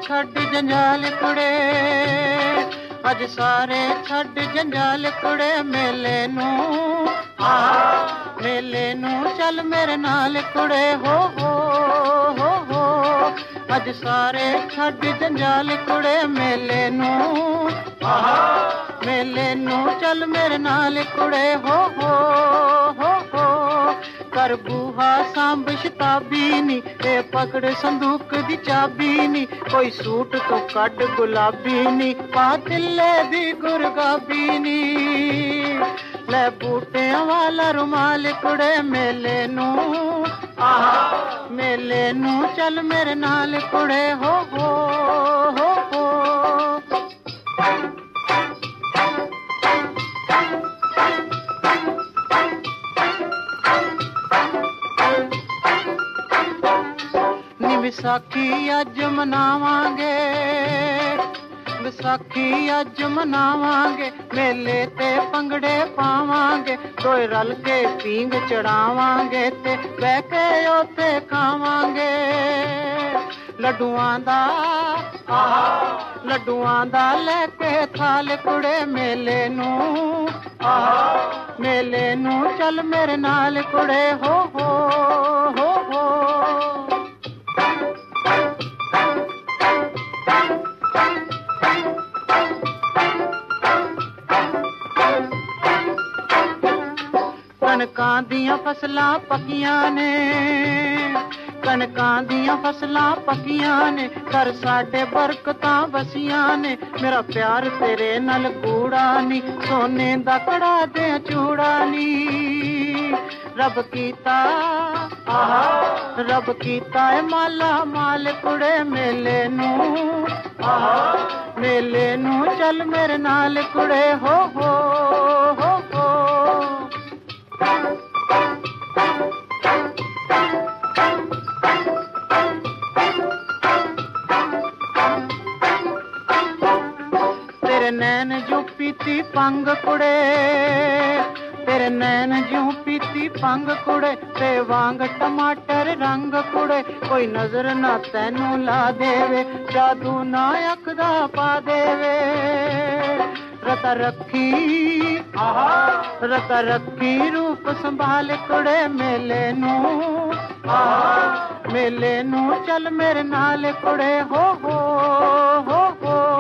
छड्ड जंजाल कुड़े, अज सारे छड्ड जंजाल कुड़े, मेले नू मेले नू चल मेरे नाल कुड़े, हो अज सारे छड्ड जंजाल कुड़े, मेले नू चल मेरे नाल कुड़े, हो कर बूहा सांभ शताबी नी, ए पकड़ संदूक दी चाबी नी, कोई सूट तो कट गुलाबी नी, पा तिल्ले दी गुरगाबी नी, ले बूटियां वाला रुमाल कुड़े, मेले नू चल मेरे नाल कुड़े, हो विसाखी अज मनावांगे, विसाखी अज मनावांगे, मेले ते पंगड़े पावांगे, दोए रल के पींग चढ़ावांगे, ते बह के ओते खावांगे, लड्डुआं दा लेके थाल कुड़े, मेले नू चल मेरे नाल कुड़े, हो कनकां दियां फसलां पक्कियां ने, कनकां दियां फसलां पक्कियां ने, कर साडे बरकतां वसियां ने, मेरा प्यार तेरे नाल कूड़ा नी, सोने दा कड़ा दे चूड़ा नी, रब कीता ए माला माल कुड़े, मेले नू चल मेरे नाल कुड़े, हो तेरे नैन जो पीती पंग कुड़े, तेरे नैन जो पीती पंग कुड़े, ते वांग टमाटर रंग कुड़े, कोई नजर ना तैनू ला देवे, जादू ना अखदा पा देवे, रता रखी रूप संभाल कुड़े, मेले नू चल मेरे नाल कुड़े, हो